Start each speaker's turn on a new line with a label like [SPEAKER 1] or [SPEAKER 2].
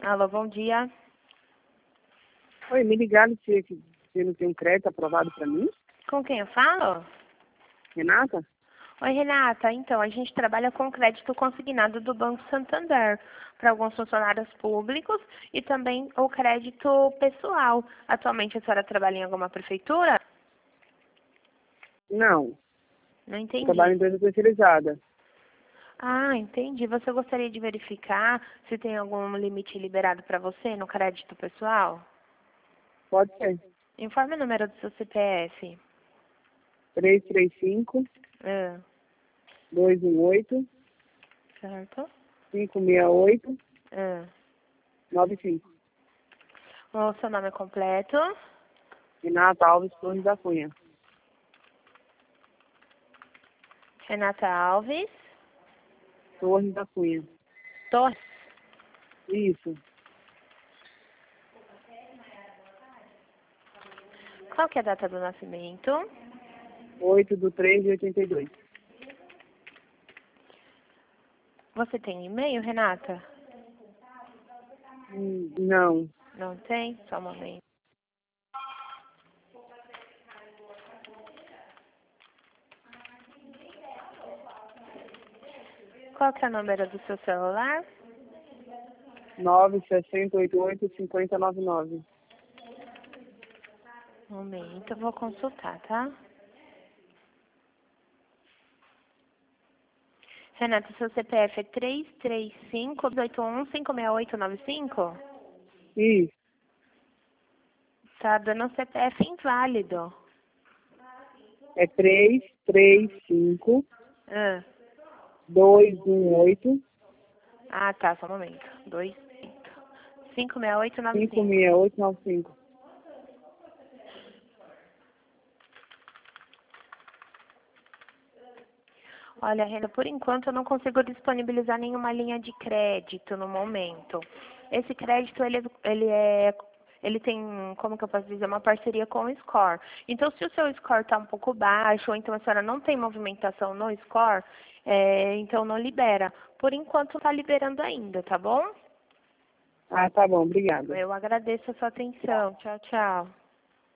[SPEAKER 1] Alô, bom dia.
[SPEAKER 2] Oi, me ligaram se não tem um crédito aprovado para mim.
[SPEAKER 1] Com quem eu falo?
[SPEAKER 2] Renata?
[SPEAKER 1] Oi, Renata. Então, a gente trabalha com crédito consignado do Banco Santander para alguns funcionários públicos e também o crédito pessoal. Atualmente, a senhora trabalha em alguma prefeitura?
[SPEAKER 2] Não.
[SPEAKER 1] Não
[SPEAKER 2] Eu trabalho em
[SPEAKER 1] entendi.
[SPEAKER 2] empresa terceirizada.
[SPEAKER 1] Ah, entendi. Você gostaria de verificar se tem algum limite liberado para você no crédito pessoal?
[SPEAKER 2] Pode ser.
[SPEAKER 1] Informe o número do seu CPF.
[SPEAKER 2] 335
[SPEAKER 1] Ah,
[SPEAKER 2] 218
[SPEAKER 1] certo?
[SPEAKER 2] 568
[SPEAKER 1] Ah.
[SPEAKER 2] 95.
[SPEAKER 1] O seu nome completo?
[SPEAKER 2] Renata Alves Torres da Cunha.
[SPEAKER 1] Renata Alves
[SPEAKER 2] Torres da Cunha.
[SPEAKER 1] Torres.
[SPEAKER 2] Isso.
[SPEAKER 1] Qual que é a data do nascimento?
[SPEAKER 2] 8/3/82.
[SPEAKER 1] Você tem e-mail, Renata?
[SPEAKER 2] Não.
[SPEAKER 1] Não tem? Só um momento. Qual que é o número do seu celular?
[SPEAKER 2] 96088 5099.
[SPEAKER 1] Um momento, eu vou consultar, tá? Renata, seu CPF é 335-281-56895?
[SPEAKER 2] Isso.
[SPEAKER 1] Tá dando CPF inválido.
[SPEAKER 2] É 335
[SPEAKER 1] Ah,
[SPEAKER 2] 218
[SPEAKER 1] tá, só um momento. 56895.
[SPEAKER 2] 56895.
[SPEAKER 1] Olha, Rena, por enquanto eu não consigo disponibilizar nenhuma linha de crédito no momento. Esse crédito, ele tem, como que eu posso dizer, uma parceria com o Score. Então, se o seu Score está um pouco baixo, ou então a senhora não tem movimentação no Score, então não libera. Por enquanto está liberando ainda, tá bom?
[SPEAKER 2] Ah, tá bom. Obrigada.
[SPEAKER 1] Eu agradeço a sua atenção. Tchau, tchau.